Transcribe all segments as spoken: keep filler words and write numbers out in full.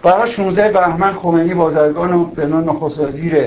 برای شانزده بهمن خمینی بازرگان رو به عنوان نخست وزیر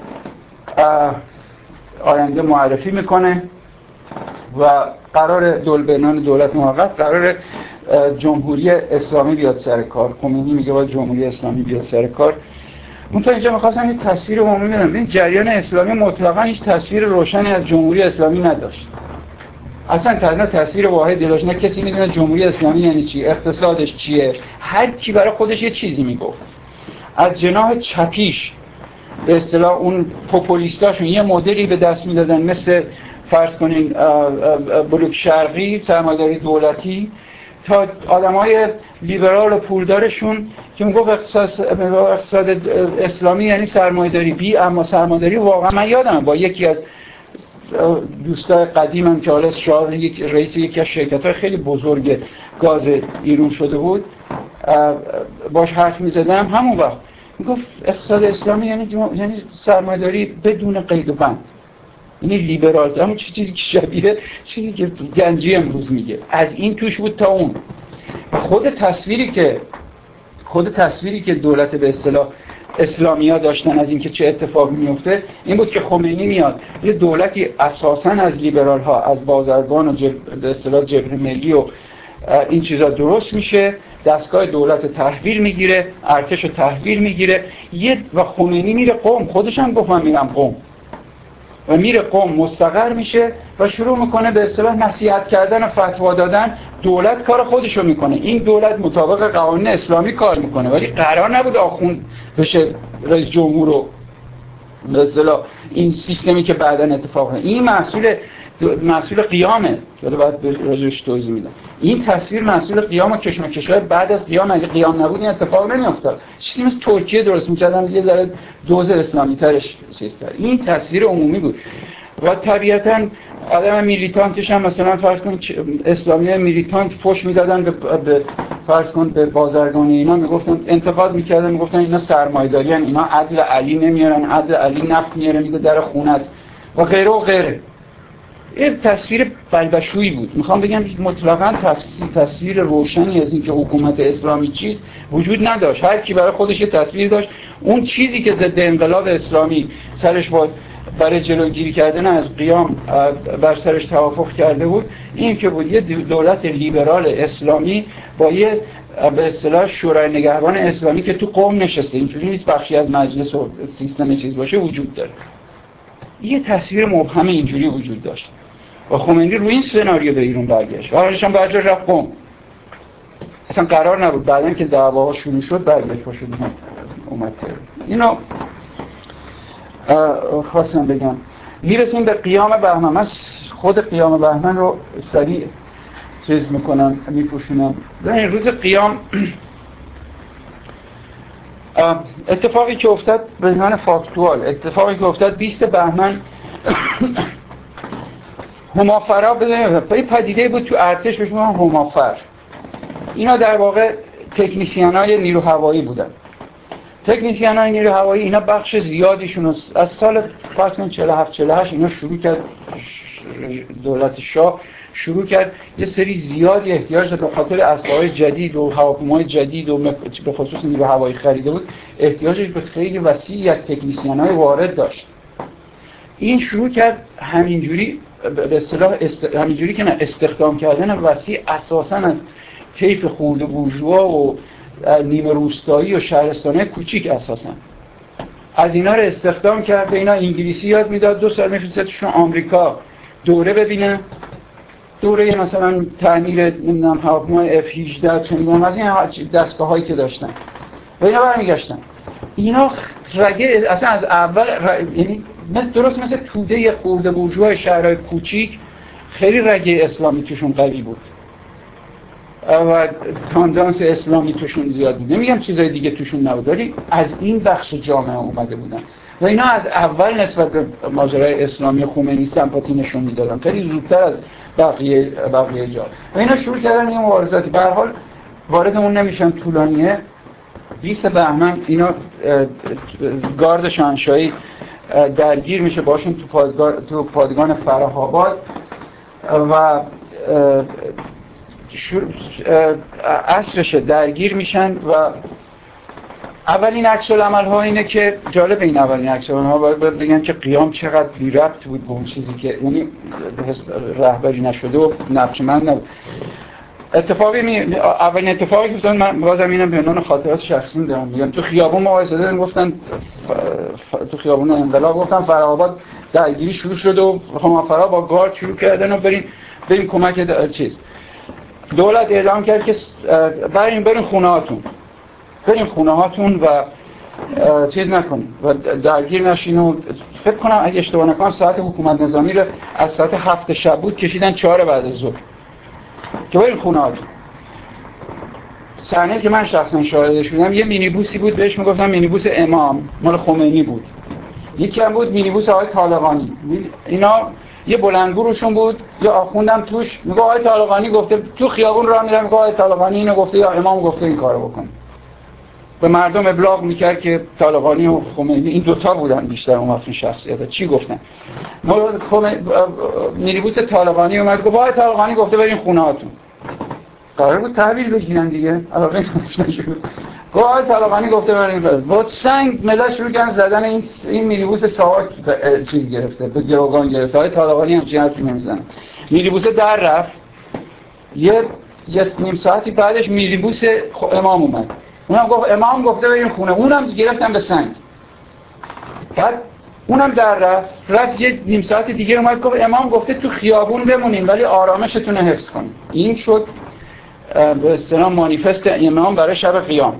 آینده معرفی میکنه و قرار دول بنان دولت موقت قرار جمهوری اسلامی بیاد سر کار. خمینی میگه باید جمهوری اسلامی بیاد سر کار. منتها اینجا میخواستم این تصویر عمومی بدم. این جریان اسلامی مطلقا هیچ تصویر روشنی از جمهوری اسلامی نداشت. اصلا تنها تصویر واحدی داشت. نه کسی میدونه جمهوری اسلامی یعنی چی، اقتصادش چیه. هر کی برای خودش یه چیزی میگفت. از جناح چپیش به اصطلاح اون پوپولیستاشون یه مدلی به دست میدادن مثل فرض کنین بلوک شرقی، سرمایه‌داری دولتی، تا آدمای لیبرال و پولدارشون که میگفت اقتصاد اقتصاد اسلامی یعنی سرمایه‌داری بی، اما سرمایه‌داری واقعا من یادمه با یکی از دوستای قدیمم که حالا شاه یک رئیس یکی از شرکت‌های خیلی بزرگ گاز ایران شده بود باش حرف می‌زدم، همون وقت میگفت اقتصاد اسلامی یعنی یعنی سرمایه‌داری بدون قید و بند، یعنی لیبرال، همون چیزی که شبیه چیزی که گنجی امروز میگه. از این توش بود تا اون. خود تصویری که خود تصویری که دولت به اصطلاح اسلامیا داشتن از اینکه چه اتفاقی میفته این بود که خمینی میاد یه دولتی اساساً از لیبرال ها، از بازرگان و جب... به اصطلاح جبهه ملی و این چیزا درست میشه، دستگاه دولت تحویل میگیره، ارتش تحویل میگیره، یه و خمینی میره قم، خودش هم گفت من میرم قم و میره قم مستقر میشه و شروع میکنه به اصطلاح نصیحت کردن و فتوا دادن. دولت کار خودشو میکنه، این دولت مطابق قوانین اسلامی کار میکنه، ولی قرار نبود آخوند بشه رئیس جمهور رو به اصطلاح این سیستمی که بعداً اتفاق میفته. این محصول محصول قیامه که بعد به راجعش توضیح میدم. این تصویر محصول قیام و کشمکش‌های بعد از قیام. اگه قیام نبود این اتفاق نمیافتاد. چیزی مثل ترکیه درست می‌کردن یه ذره دوز اسلامی ترش چیز تر. این تصویر عمومی بود و طبیعتاً آدم میلیتانتش هم مثلا فرض کن اسلامی میلیتانت فوش میدادن به, به فرض کن به بازرگان اینا، میگفتن انتقاد میکردن، میگفتن اینا سرمایه‌دارین، اینا عدل علی نمیارن، عدل علی نفت میاره میده در خونت و غیره و غیره. این تصویر بلبشویی بود. میخوام بگم مطلقاً تفسیر تصویر روشنی از اینکه حکومت اسلامی چیست وجود نداشت. هر کی برای خودش یه تصویر داشت. اون چیزی که ضد انقلاب اسلامی سرش بود برای جلوگیری کردن از قیام بر سرش توافق کرده بود، این که بود یه دولت لیبرال اسلامی با یه به اصطلاح شورای نگهبان اسلامی که تو قم نشسته، اینجوری نیست بخشی از مجلس و سیستم چیز باشه، وجود داره. یه تصویر مبهم اینجوری وجود داشت و خمینی روی این سناریو به ایران برگشت. آخرش هم بعد رفت قم. اصلا قرار نبود بعدن که دعواها شروع شد برگشت باشه اومد. اینو خواستم بگم. میرسیم به قیام بهمن. من خود قیام بهمن رو سریع چیز میکنم میپوشونم. در این روز قیام اتفاقی که افتاد به عنوان فاکتوال، اتفاقی که افتاد بیست بهمن همافرا بزنیم پدیده بود تو ارتش بهش میگن همافر. اینا در واقع تکنیسیان های نیرو هوایی بودن. تکنیسیان های نیرو هوایی اینا بخش زیادیشون از سال فرضاً چهل و هفت چهل و هشت اینا شروع کرد، دولت شاه شروع کرد یه سری زیادی احتیاج داشت به خاطر اسلحه‌های جدید و هواپیماهای جدید و به خصوص نیرو هوایی خریده بود، احتیاجش به خیلی وسیعی از تکنیسیان‌های وارد داشت. این شروع کرد همینجوری به اصطلاح است... همینجوری که نه استخدام کردن وسیع اساساً از طیف خرده بورژوا و نیمه روستایی و شهرستان‌های کوچیک اساساً از اینا رو استخدام کرد. به اینا انگلیسی یاد میداد، دو سال میفرستادشون آمریکا دوره ببینن، دوره مثلا تعمیر نمیدونم هواپیمای اف هجده چنین از این دستگاه‌هایی که داشتن و اینا برمیگشتن. اینا رگه اصلا از اول ر... یعنی مثل درست مثل توده خرده بورژوا شهرهای کوچیک خیلی رگه اسلامی توشون قوی بود و تاندانس اسلامی توشون زیاد بود. نمیگم چیزای دیگه توشون نبود، ولی از این بخش جامعه اومده بودن و اینا از اول نسبت به ماجرای اسلامی خمینی سمپاتی نشون میدادن، خیلی زودتر از بقیه بقیه جا. و اینا شروع کردن این مبارزاتی. به هر حال وارد اون نمیشم، طولانیه. بیست بهمن اینا گارد شاهنشاهی درگیر میشه باشون تو پادگان تو پادگان فره‌آباد و عصرش درگیر میشن و اولین عکس العمل ها اینه که جالب این اولین عکس العمل ها باید بگم که قیام چقدر بی ربط بود به اون چیزی که یعنی رهبری نشده و نقشمند نبود. اتفاقی می... اولین اتفاقی که افتاد، من بازم اینم به عنوان خاطرات شخصی دارم میگم، تو خیابون ما وایسادن گفتن ف... ف... تو خیابون انقلاب گفتن فره‌آباد درگیری شروع شد و همافرا با گارد شروع کردن و بریم بریم کمک د... چیز دولت اعلام کرد که بریم بریم خونه هاتون بریم خونه هاتون و چیز نکنیم و درگیر نشین و فکر کنم اگه اشتباه نکنم ساعت حکومت نظامی رو از ساعت هفت شب بود کشیدن چهار بعد از ظهر که بریم خونه هاتون. صحنه که من شخصا شاهدش بودم یه مینیبوسی بود بهش میگفتن مینیبوس امام، مال خمینی بود. یکی هم بود مینیبوس آقای طالقانی، اینا یه بلندگو روشون بود، یه آخوندم توش میگه آقای طالقانی گفته، تو خیابون راه میرم میگه آقای طالقانی اینو گفته یا امام گفته این کارو بکن. به مردم ابلاغ میکرد که طالقانی و خمینی این دوتا بودن بیشتر اون وقت شخصیت چی گفتن. مینیبوس طالقانی اومد گفت آقای طالقانی گفته برین خونه هاتون. قرار بود تحویل بگیرن دیگه، علاقه نداشتن شروع. گفت آقای طالقانی گفته برین با سنگ ملت شروع کردن زدن این این مینیبوس ساواک چیز گرفته، به گروگان گرفته. آقای طالقانی هم چیزی حرفی نمیزنه. مینیبوس در رفت. یه یه نیم ساعتی بعدش مینیبوس امام اومد. اونم گفت امام گفته بریم خونه، اونم گرفتن به سنگ. بعد اونم در رفت رفت یه نیم ساعت دیگه اومد گفت امام گفته تو خیابون بمونین ولی آرامشتون رو حفظ کنین. این شد به اصطلاح مانیفست امام برای شب قیام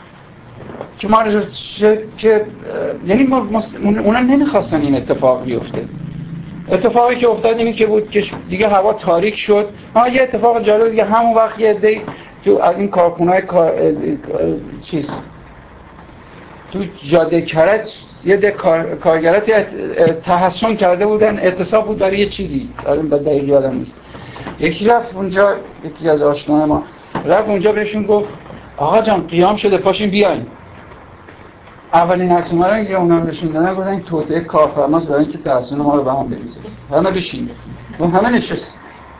که ما که یعنی اونا نمیخواستن این اتفاق بیفته. اتفاقی که افتاد اینی که بود که دیگه هوا تاریک شد. ها یه اتفاق جالب دیگه همون وقت یه عده تو از این کارخونه‌های کار... چیز تو جاده کرج یه ده کار... کارگراتی تحسن کرده بودن، اعتصاب بود برای یه چیزی الان به دقیق یادم نیست. یکی رفت اونجا، یکی از آشناهای ما رفت اونجا بهشون گفت آقا جان قیام شده پاشین بیاین. اولین عکس رو که اونا نشون دادن گفتن این توطئه کارفرماست برای اینکه تحسن ما رو به هم بریزه. همه بشین و همه نشست.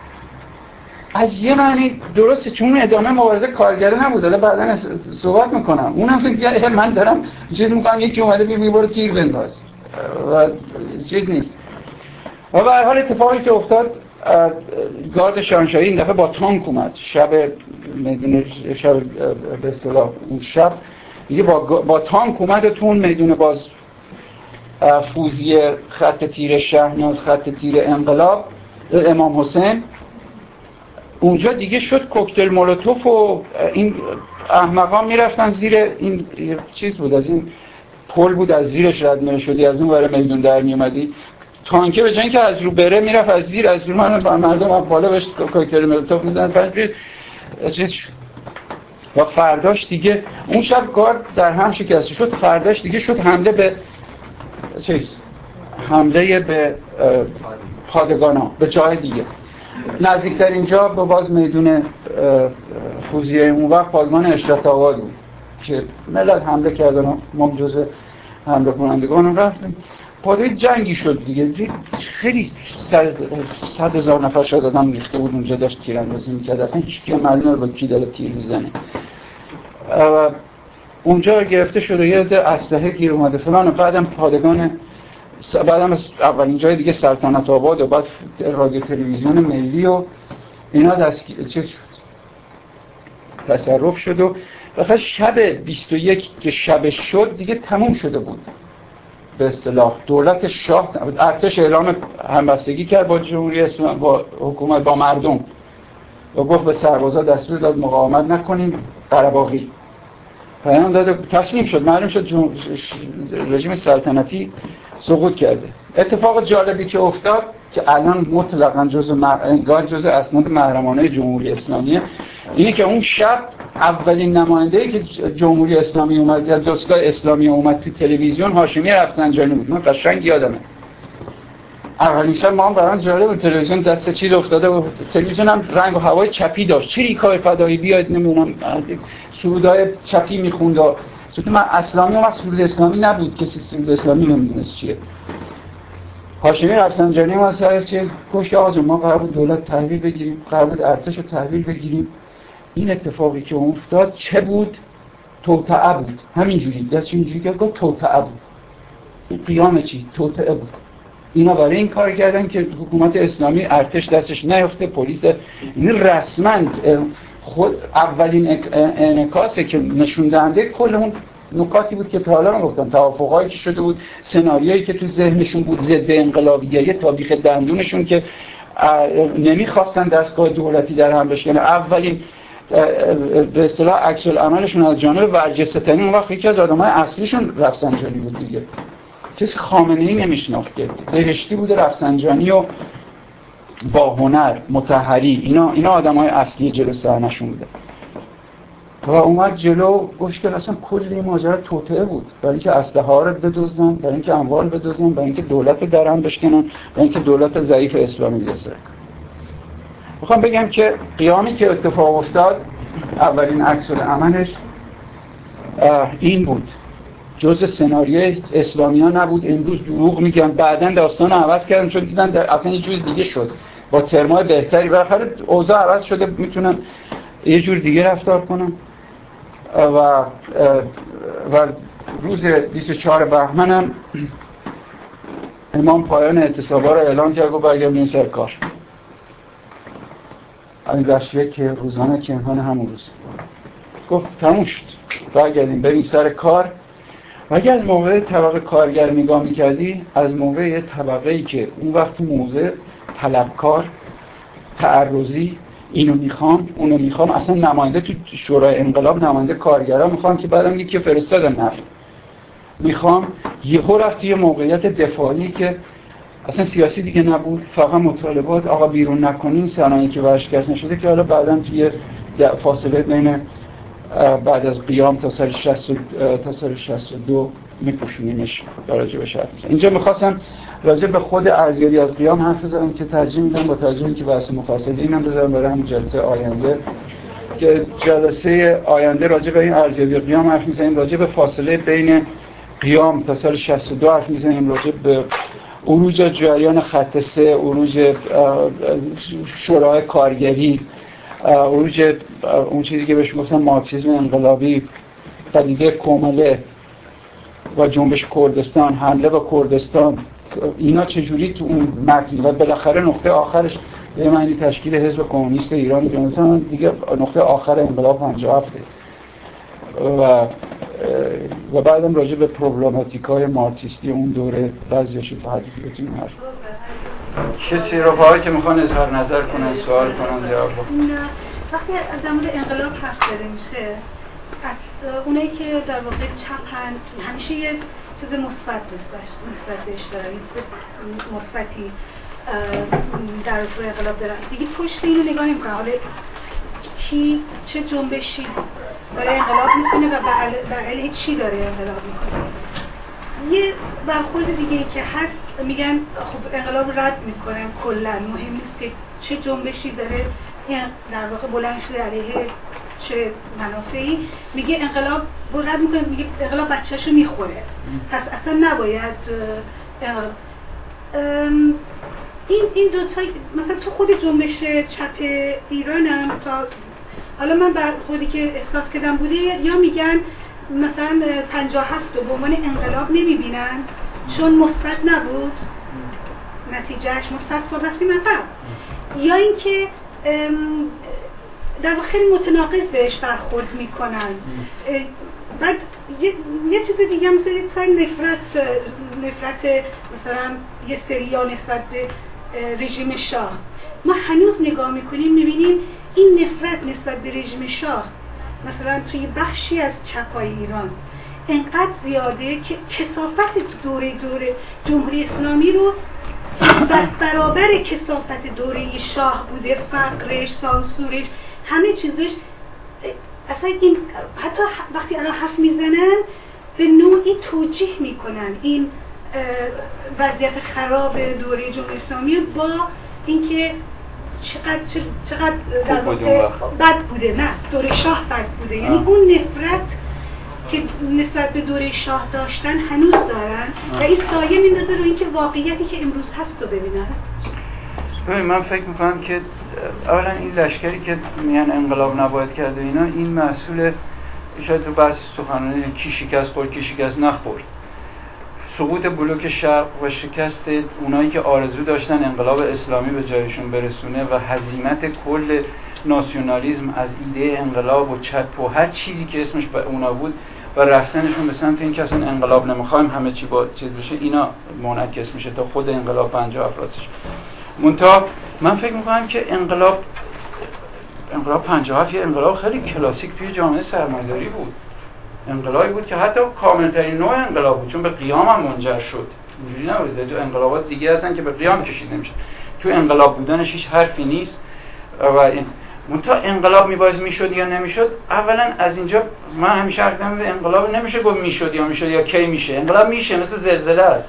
از یه معنی درسته چون ادامه مبارزه کارگره نبود، حالا بعداً صحبت میکنم. اونم فکر من دارم چیز میکنم یکی اومده بگه برو تیر بنداز و چیز نیست. و به هر حال اتفاقی که افتاد گارد شاهنشاهی این دفعه با تانک اومد شب میدون شب به اصطلاح اون شب دیگه با با تانک اومد تو اون میدون باز فوزی خط تیر شهرناز خط تیر انقلاب امام حسین. اونجا دیگه شد کوکتل مولوتوف و این احمقان میرفتن زیر این چیز بود، از این پل بود از زیرش رد میشدی از اون ور میدون در میومدی، تانکه به جای اینکه از رو بره میرفت از زیر از رو من مردم از بالا بهش کوکتل مولوتوف میزنن. بعد چیز و فرداش دیگه اون شب گارد در هم شکسته شد. فرداش دیگه شد حمله به چیز حمله به پادگانا به جای دیگه. نزدیکتر اینجا به باز میدون فوزیه اون وقت پادگان اشرت آباد بود که ملت حمله کردن و ما جزء حمله کنندگان رفتیم. پادگان جنگی شد دیگه، خیلی صد هزار نفر شاید آدم ریخته بود اونجا داشت تیراندازی میکرد، اصلا هیچ کی معلومه با کی داره تیر میزنه. اونجا گرفته شده یه عده اسلحه گیر اومده فلان و بعدم پادگان بعدم اولین جای دیگه سلطنت آباد و بعد رادیو تلویزیون ملی و اینا دست چیز شد تصرف شد و بخاطر شب بیست و یک که شب شد دیگه تموم شده بود به اصطلاح. دولت شاه ارتش اعلام همبستگی کرد با جمهوری اسلامی با حکومت با مردم و گفت به سربازا دستور داد مقاومت نکنیم قره‌باغی پیام داد تسلیم شد. معلوم شد جم... رژیم سلطنتی سقوط کرده. اتفاق جالبی که افتاد که الان مطلقاً جزء مر... انگار جزء اسناد محرمانه جمهوری اسلامیه اینه که اون شب اولین نماینده‌ای که جمهوری اسلامی اومد یا دستگاه اسلامی اومد تو تلویزیون هاشمی رفسنجانی بود. من قشنگ یادمه اولین شب ما هم برام جالب بود، تلویزیون دست چیز افتاده و تلویزیون هم رنگ و هوای چپی داشت. چه ریکای فدایی بیاید نمیدونم سرودای چپی میخوند. چون من اسلامی و سرود اسلامی نبود کسی سرود اسلامی نمیدونست چیه. هاشمی رفسنجانی ما سر چه گفت آقا جون ما قرار بود دولت تحویل بگیریم، قرار بود ارتش رو تحویل بگیریم. این اتفاقی که افتاد چه بود؟ توطئه بود، همینجوری دست اینجوری که گفت توطئه بود. قیام چی؟ توطئه بود. اینا برای این کار کردن که حکومت اسلامی ارتش دستش نیفته، پلیس. این رسما خود اولین انعکاسه که نشون دهنده کل اون نکاتی بود که تا حالا من گفتم، توافقایی که شده بود، سناریویی که تو ذهنشون بود ضد انقلابیه، تابیخ دندونشون که نمیخواستن دستگاه دولتی در هم بشکنه. اولین به اصطلاح عکس العملشون از جانب ورجستانی اون وقت یکی از آدمای اصلیشون رفسنجانی بود دیگه. کسی خامنه‌ای نمیشناخت که بهشتی بوده، رفسنجانی و با هنر مطهری، اینا اینا آدمای اصلی جلو صحنه‌شون بوده. و اومد جلو گوش که اصلا کل این ماجرا توطئه بود، برای اینکه اسلحه ها رو بدزدن، برای اینکه اموال بدزدن، برای اینکه دولت رو درهم بشکنن، برای اینکه دولت ضعیف اسلامی بسازن. میخوام بگم که قیامی که اتفاق افتاد اولین عکس العملش این بود، جزء سناریوی اسلامی ها نبود. امروز دروغ میگن، بعدن داستان رو عوض کردن چون دیدن اصلا یه جور دیگه شد، با ترمای بهتری بالاخره اوضاع عوض شده، میتونن یه جور دیگه رفتار کنن. و و روز بیست و چهارم بهمن هم امام پایان اعتصابات رو اعلام کرد و برگردیم سر کار. این رشوه که روزانه که امکان همون روز گفت تموم شد، برگردیم بریم سر کار. و اگر از موقع طبقه کارگر نگاه میکردی، از موقع یه طبقه‌ای که اون وقت موضع طلبکار، تعرضی، اینو میخوام اونو میخوام، اصلا نماینده تو شورای انقلاب نماینده کارگرها میخوام که بعدم یکی فرستادن نفت میخوام، یهو رفت یه موقعیت دفاعی که اصلا سیاسی دیگه نبود، فقط مطالبات آقا بیرون نکنین، صنایعی که ورشکست نشده که حالا بعداً توی فاصله بین بعد از قیام تا سال شصت تا سال شصت و دو میپوشونیمش راجع به شرط. اینجا میخواستم راجع به خود ارزیابی از قیام حرف بزنم که ترجیح میدم با توجه اینکه بحث مفصلی اینم بذارم برای همین جلسه آینده، که جلسه آینده راجع به این ارزیابی قیام حرف میزنیم، راجع به فاصله بین قیام تا سال شصت و دو حرف میزنیم، راجع به عروج جریان خط سه، عروج شورای کارگری، عروج اون چیزی که بهش گفتن مارکسیسم انقلابی، پدیده کومله و جنبش کردستان، حمله به کردستان، اینا چجوری تو اون متن و بالاخره نقطه آخرش به معنی تشکیل حزب کمونیست ایران مثلا دیگه نقطه آخر انقلاب پنجاه و هفت و و بعدم راجع به پروبلماتیکای مارکسیستی اون دوره بعضیاشو تحقیق بتونیم حرف کسی رفاقی که میخوان اظهار نظر کنن، سوال کنن، جواب بدن. وقتی از در مورد انقلاب حرف زده میشه، از اونایی که در واقع چپن همیشه یه چیز مثبت نسبت بهش دارن، مثبتی در رابطه انقلاب دارن. دیگه پشت اینو نگاه نمی‌کنن حالا کی چه جنبشی داره انقلاب میکنه و بر علیه چی داره انقلاب میکنه. یه برخورد دیگه ای که هست، میگن خب انقلاب رد میکنن کلا، مهم نیست که چه جنبشی داره در واقع بلند شده علیه چه منافعی. میگه انقلاب رد میکنه، میگه انقلاب بچه‌شو میخوره، پس اصلا نباید انقلاب. این این دو تا مثلا تو خود جنبش چپ ایرانم تا حالا من برخوردی که احساس کردم بوده، یا میگن مثلا پنجاه و هفت رو به عنوان انقلاب نمیبینن چون مثبت نبود، نتیجهش مثبت سال رفتیم عقب، یا اینکه در واقع خیلی متناقض بهش برخورد میکنن. بعد یه, یه چیز دیگه هم مثلا نفرت نفرت مثلا یه سریا نسبت به رژیم شاه، ما هنوز نگاه میکنیم میبینیم این نفرت نسبت به رژیم شاه مثلا توی بخشی از چپای ایران انقدر زیاده که کثافت دوره دوره جمهوری اسلامی رو برابر کثافت دوره شاه بوده، فقرش، سانسورش، همه چیزش. اصلا این حتی وقتی الان حرف میزنن به نوعی توجیه میکنن این وضعیت خراب دوره جمهوری اسلامی با اینکه چقدر چقدر در واقع بد بوده. نه، دوره شاه بد بوده، یعنی اون نفرت که نسبت به دوره شاه داشتن هنوز دارن و این سایه میندازه رو اینکه واقعیتی که امروز هست رو ببینن. ببین من فکر میکنم که اولا این لشکری که میگن انقلاب نباید کرده اینا، این مسئول شاید تو بحث سخنرانی کی شکست خورد کی شکست نخورد، سقوط بلوک شرق و شکست اونایی که آرزو داشتن انقلاب اسلامی به جایشون برسونه و هزیمت کل ناسیونالیسم از ایده انقلاب و چپ و هر چیزی که اسمش به اونا بود و رفتنشون به سمت این که اصلا انقلاب نمیخوایم همه چی با چیز بشه، اینا منعکس میشه تا خود انقلاب پنجاه افراسش. منتها من فکر میکنم که انقلاب انقلاب پنجاه هفت یه انقلاب خیلی کلاسیک توی جامعه سرمایه‌داری بود. انقلابی بود که حتی کاملترین نوع انقلاب بود، چون به قیام هم منجر شد. اینجوری نبود تو انقلابات دیگه هستن که به قیام کشیده نمیشه، تو انقلاب بودنش هیچ حرفی نیست. و این منتها انقلاب میباید میشد یا نمیشد، اولا از اینجا من همیشه حرف میزنم انقلاب نمیشه گفت میشد یا میشد یا کی میشه. انقلاب میشه، مثل زلزله است،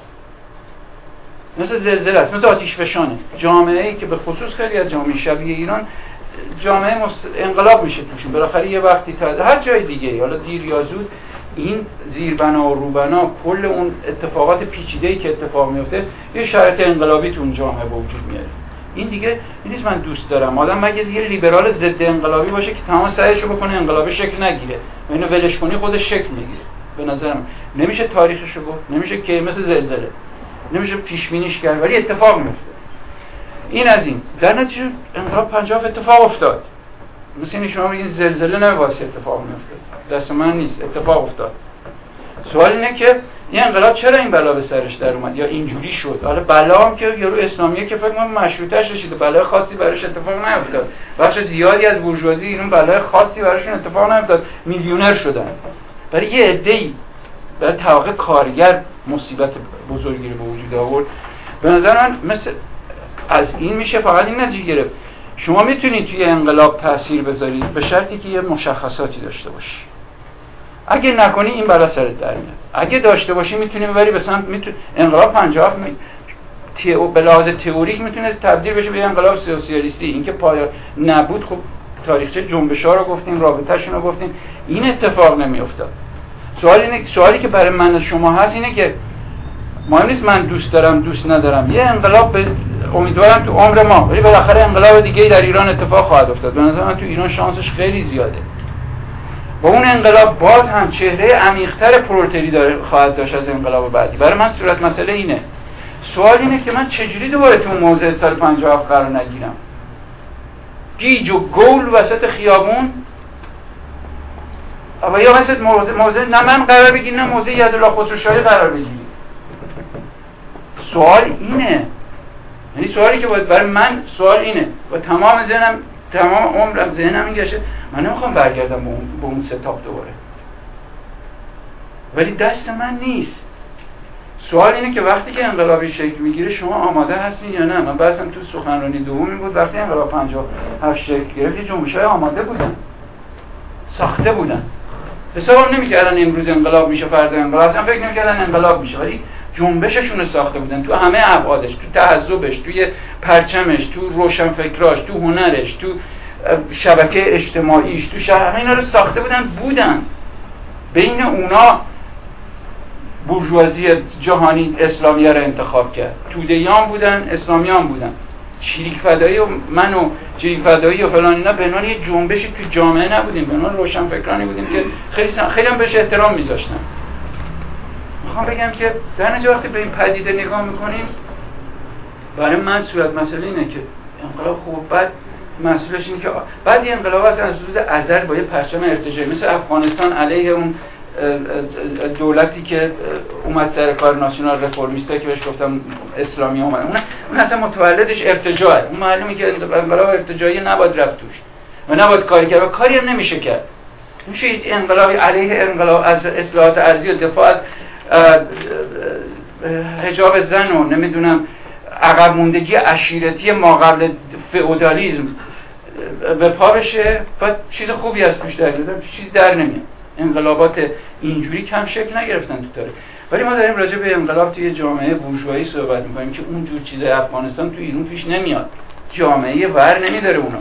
مثل زلزله است، مثل آتش فشانه. جامعه‌ای که به خصوص خیلی از جامعه شبیه ایران جامعه مست... انقلاب میشه توشون بالاخره یه وقتی تا هر جای دیگه، حالا دیر یا زود، این زیربنا و روبنا کل اون اتفاقات پیچیده‌ای که اتفاق میفته یه شرایط انقلابی تو اون جامعه به وجود میاره. این دیگه نیست من دوست دارم آدم مگه یه لیبرال ضد انقلابی باشه که تمام سعیشو بکنه انقلابی شکل نگیره و اینو ولش کنی خودش شکل میگیره. به نظرم نمیشه تاریخشو گفت، نمیشه که مثل زلزله نمیشه پیش بینیش کرد، ولی اتفاق میفته. این از این. در نتیجه انقلاب پنجاه اتفاق افتاد. مثل این شما بگید زلزله نمی‌باید اتفاق میفته، دست من نیست، اتفاق افتاد. سوال اینه که این انقلاب چرا این بلا به سرش در اومد یا اینجوری شد؟ حالا بلا هم که یارو اسلامیه که فکر کنم مشروطه‌اش رسید، بلای خاصی براش اتفاق نیفتاد. بخش زیادی از بورژوازی ایران بلای خاصی براشون اتفاق نیفتاد، میلیونر شدن. برای یه عده‌ای برای طبقه کارگر مصیبت بزرگی رو به وجود آورد. به نظر من مثل از این میشه فقط این نتیجه گرفت شما میتونید توی انقلاب تأثیر بذارید به شرطی که یه مشخصاتی داشته باشی. اگه نکنی این بلا سرت در میاد. اگه داشته باشی میتونی ببری به سمت میتون... انقلاب پنجاه می... تئو... به لحاظ تئوریک میتونه تبدیل بشه به انقلاب سوسیالیستی. اینکه پای نبود خب تاریخچه جنبش‌ها رو گفتیم، رابطه‌شون رو گفتیم، این اتفاق نمیافتاد. سوال اینه سوالی که برای من از شما هست اینه که مهم نیست من دوست دارم دوست ندارم، یه انقلاب به امیدوارم تو عمر ما، ولی بالاخره انقلاب دیگه در ایران اتفاق خواهد افتاد. به نظر من تو ایران شانسش خیلی زیاده. و اون انقلاب باز هم چهره عمیق‌تر پرولتری داره خواهد داشت از انقلاب بعدی. برای من صورت مسئله اینه. سوال اینه که من چجوری دوباره تو موضع سال پنجاه قرار نگیرم؟ گیج و گول وسط خیابون، و یا مثل موضع, موضع نه من قرار بگیرم نه موضع یدالله خسروشاهی قرار بگیریم. سوال اینه، یعنی سوالی که باید برای من سوال اینه و تمام ذهنم تمام عمرم ذهنم این گشه من نمیخوام برگردم به اون, به اون ستاپ دوباره، ولی دست من نیست. سوال اینه که وقتی که انقلابی شکل میگیره شما آماده هستین یا نه؟ من بحثم تو سخنرانی دومی بود، وقتی انقلاب پنجاه و هفت شکل گرفت یه جنبش‌های آماده بودن، ساخته بودن، حسابم نمی‌کردن امروز انقلاب میشه فردا انقلاب، اصلا فکر نمی‌کردن انقلاب میشه، ولی جنبششون رو ساخته بودن تو همه ابعادش، تو تهذبش، توی پرچمش، تو روشنفکراش، تو هنرش، تو شبکه اجتماعیش، تو شهر، اینا رو ساخته بودن بودن. بین اونا بورژوازی جهانی اسلامیه رو انتخاب کرد، توده‌یان بودن، اسلامیان بودن، چریک فدایی و من و چریک فدایی و فلان اینا به عنوان یه جنبشی تو جامعه نبودیم، به عنوان روشنفکرانی بودیم که خیلی خیلی هم بهش احترام میذاشتن. میخوام بگم که در نتیجه وقتی به این پدیده نگاه میکنیم، برای من صورت مسئله اینه که انقلاب خوب بعد مسئولش اینه که بعضی انقلاب‌ها اصلا از روز ازل با یه پرچم ارتجاعی، مثل افغانستان علیه اون دولتی که اومد سر کار، ناسیونال رفرمیستا که بهش گفتم اسلامی اومد، اون اون اصلا متولدش ارتجاعه. اون معلومه که انقلاب ارتجاعی نباید رفت توش و نباید کاری کرد و کاری هم نمیشه کرد. میشه انقلاب علیه انقلاب از اصلاحات ارضی و دفاع از حجاب زن و نمیدونم عقب موندگی عشیرتی ما قبل فئودالیسم به پا بشه، بعد چیز خوبی از توش در بیاد، چیز در نمیاد. انقلابات اینجوری کم شکل نگرفتن تو تاریخ، ولی ما داریم راجع به انقلاب توی جامعه بورژوایی صحبت می‌کنیم که اونجور چیزای افغانستان تو ایران پیش نمیاد، جامعه ور نمیداره اونا.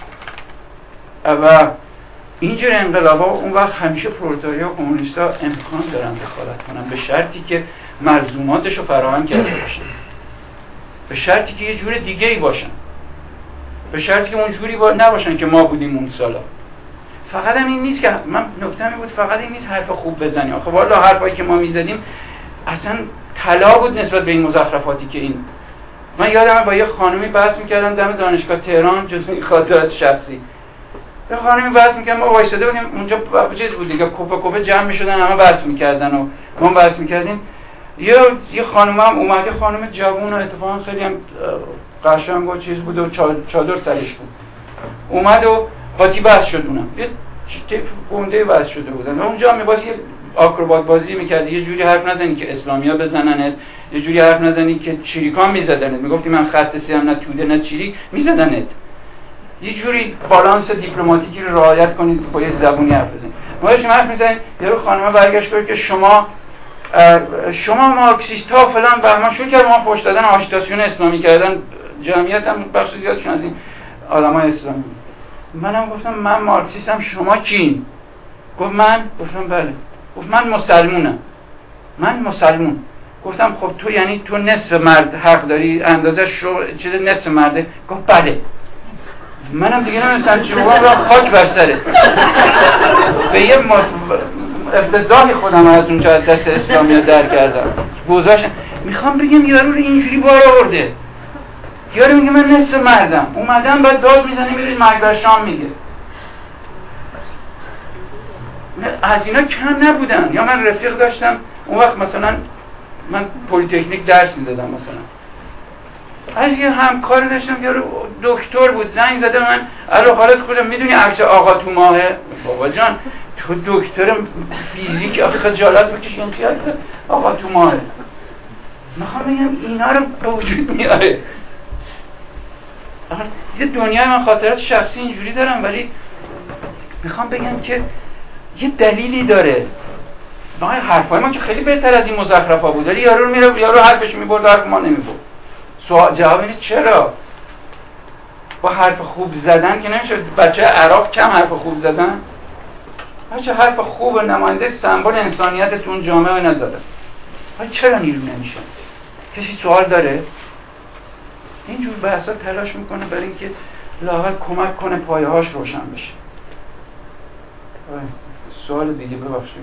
و اینجور انقلابا اون وقت همیشه پرولتاریا و کمونیستا امکان دارن دخالت کنن، به شرطی که ملزوماتش رو فراهم کرده باشن، به شرطی که یه جور دیگه‌ای باشن، به شرطی که اون جوری با... نباشن که ما بودیم اون سالا. فقط هم این نیست که من نکته‌ام بود، فقط این نیست حرف خوب بزنیم. خب والا حرفایی که ما میزدیم اصلا طلا بود نسبت به این مزخرفاتی که این. من یادمه با یه خانمی بحث میکردم دم دانشگاه تهران، جزء خاطرات شخصی. یه خانمی بحث میکردم، ما وایساده بودیم اونجا، چیز بود دیگه، کوپه کوپه جمع میشدن همه بحث میکردن و ما بحث میکردیم. یه یه خانم هم اومد، یه خانم جوون و اتفاقا خیلی هم قشنگ و چیز بود و چادر سرش بود. اومد و قاطی بحث شد، اونم یه تیپ گنده بحث شده بودن و اونجا می‌باز یه آکروبات بازی می‌کرد، یه جوری حرف نزنی که اسلامیا بزننت، یه جوری حرف نزنی که چریکان می‌زدنت، میگفتی من خط سیام نه توده نه چریک می‌زدنت، یه جوری بالانس دیپلماتیکی رو رعایت کنید با یه زبونی حرف بزنید. ما داشتیم حرف می‌زنیم، یارو خانم برگشت گفت که شما شما مارکسیست‌ها فلان بهمان شروع کرد ما پشت دادن آژیتاسیون اسلامی کردن، جمعیت هم بخش زیادشون از این آدمای اسلامی. منم گفتم من مارکسیستم، شما کین؟ گفت من. گفتم بله. گفت من مسلمونم. من مسلمون. گفتم خب تو یعنی تو نصف مرد حق داری، اندازه شو چیز نصف مرده؟ گفت بله. منم دیگه نمی‌دونستم چی بگم، را خاک بر سره. به یه افتضاحی خودم از اونجا از دست اسلامی در کردم. گذاشتم میخوام بگم یارو رو اینجوری بار آورده. یارو میگه من نصف مردم، اومدم بعد داد میزنه میره مرگ بر شام میگه. از اینا کم نبودن. یا من رفیق داشتم اون وقت مثلا من پلی‌تکنیک درس میدادم، مثلا از یه همکار داشتم یارو دکتر بود، زنگ زده من الو حالت خوبه، میدونی عکس آقا تو ماهه؟ بابا جان تو دکتر فیزیک خجالت بکش، این که آقا تو ماهه. میخوام بگم اینا رو به وجود میاره. یه دنیای من خاطرات شخصی اینجوری دارم، ولی میخوام بگم که یه دلیلی داره. ما حرفای ما که خیلی بهتر از این مزخرفا بود، ولی یارو میره یارو حرفش میبرد حرف ما نمیبرد. سوال جواب اینه چرا؟ با حرف خوب زدن که نمیشه. بچه عراق کم حرف خوب زدن؟ بچه حرف خوب نماینده سمبل انسانیت تو اون جامعه نزدن. ولی چرا نیرو نمیشه؟ کسی سوال داره؟ اینجور بحثا تلاش میکنه برای اینکه لااقل کمک کنه پایه‌هاش روشن بشه. سوال دیگه ببخشید.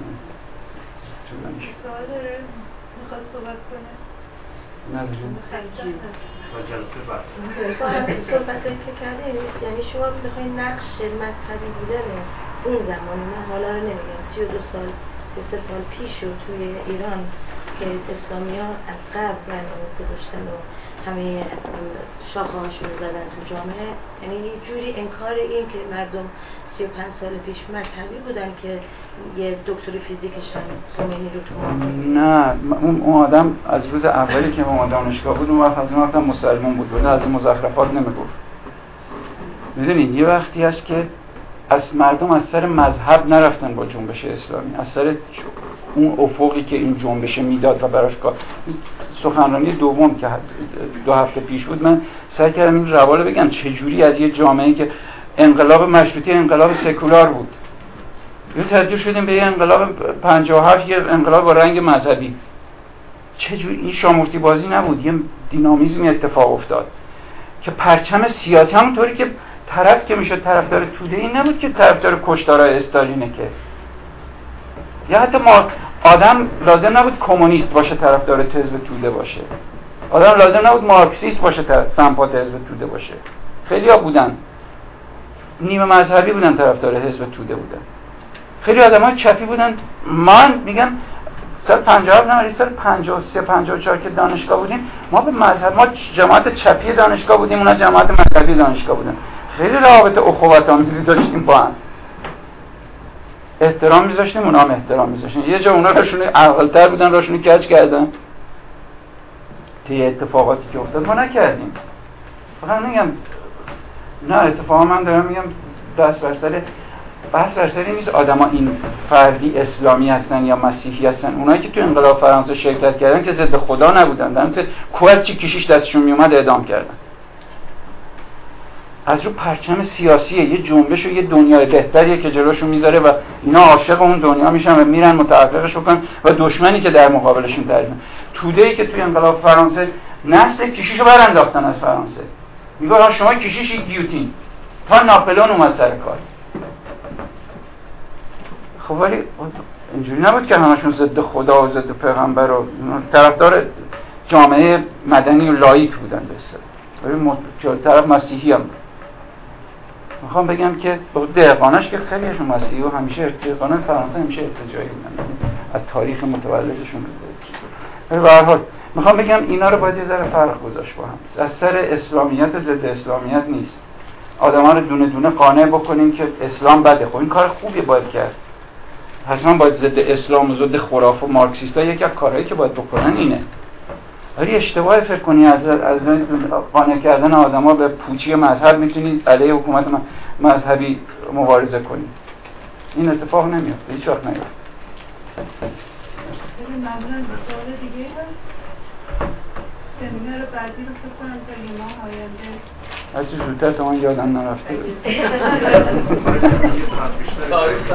سوال داره؟ میخواد صحبت کنه؟ نه دیگه. با جلسه بعد. با صحبت که کردیم، یعنی شما بخواید نقش مذهبی بودن اون زمان، من حالا رو نمیگم، سی و دو سال سی و سه سال پیش و توی ایران که اسلامی ها از قبل برنامه گذاشتن و همه شاخه هاشون زدن تو جامعه، یعنی یه جوری انکار این که مردم سی و پنج سال پیش مذهبی بودن که یه دکتر فیزیکشان خمینی رو تو نه، اون آدم از روز اولی که ما دانشگاه بود اون وقت از اون وقت مسلمان بود، ولی از این مزخرفات نمیگفت. میدونید یه وقتی هست که از مردم از سر مذهب نرفتن با جنبش اسلامی، از سر اون افقی که این جنبش میداد و براش کار. سخنرانی دوم که دو هفته پیش بود من سعی کردم این روال بگم چجوری از یه جامعه که انقلاب مشروطه انقلاب سکولار بود یه تبدیل شدیم به یه انقلاب پنجاه و هفت، یه انقلاب با رنگ مذهبی. چجوری این شامورتی بازی نبود، یه دینامیزمی اتفاق افتاد که پرچم سیاسی همونطوری که طرف که میشد طرفدار توده این نبود که طرفدار کشتارهای استالینه، که یا حتی ما آدم لازم نبود کمونیست باشه طرفدار حزب توده باشه، آدم لازم نبود مارکسیست باشه سمپات حزب توده باشه. خیلی‌ها بودن نیمه مذهبی بودن طرفدار حزب توده بودن، خیلی آدم‌ها چپی بودن. من میگم سال پنجاه و هفت نه سال پنجاه و سه پنجاه و چهار که دانشگاه بودیم ما به مذهب، ما جماعت چپی دانشگاه بودیم، اونا جماعت مذهبی دانشگاه بودن. خیلی روابط اخوت‌آمیزی داشتیم با هم، احترام می‌ذاشتیم، اونا هم احترام می‌ذاشتن. یه جا اونا راشون عقل‌تر بودن، راشون کج کردن طی اتفاقاتی که افتاد ما نکردیم. فقط میگم نه اتفاقا من دارم میگم دست بر سر بحث بر سر نیست آدما این فردی اسلامی هستن یا مسیحی هستن. اونایی که تو انقلاب فرانسه شرکت کردن که ضد خدا نبودن، درنچه کوهت چی کشیش دستشون میومد اعدام کردن. از رو پرچم سیاسیه، یه جنبش و یه دنیای بهتریه که جلوشون میذاره و اینا عاشق اون دنیا میشن و میرن متحققش بکنن و دشمنی که در مقابلشون تعریفن. توده‌ای که توی انقلاب فرانسه نسل کشیشو برانداختن از فرانسه، میگه شما کشیشی گیوتین تا ناپلئون اومد سر کار. خب ولی اینجوری نبود که همشون ضد خدا و ضد پیغمبر و طرفدار جامعه مدنی و لایک بودن به اصطلاح، ولی طرف مسیحی هم بود. میخوام بگم که دهقاناش که خیلیشون مسیحی و همیشه دهقانان فرانسه همیشه ارتجاعی بودن از تاریخ متولدشون. ولی به هر حال میخوام بگم اینا رو باید یه ذره فرق گذاشت با هم. از سر اسلامیت ضد اسلامیت نیست، آدما رو دونه دونه قانع بکنیم که اسلام بده. خب این کار خوبی باید کرد، حتما باید ضد اسلام و ضد خرافه و مارکسیستا یکی از کارهایی که باید بکنن اینه. ولی اشتباه فکر کنی از از قانع کردن آدما به پوچی مذهب میتونی علیه حکومت مذهبی مبارزه کنی. این اتفاق نمیافته، هیچ وقت نمیافته. ممنون. سوال دیگه هست؟ سمینار بعدی رو فکر کنم تا یه ماه آینده هرچی زودتر تا من یادم نرفته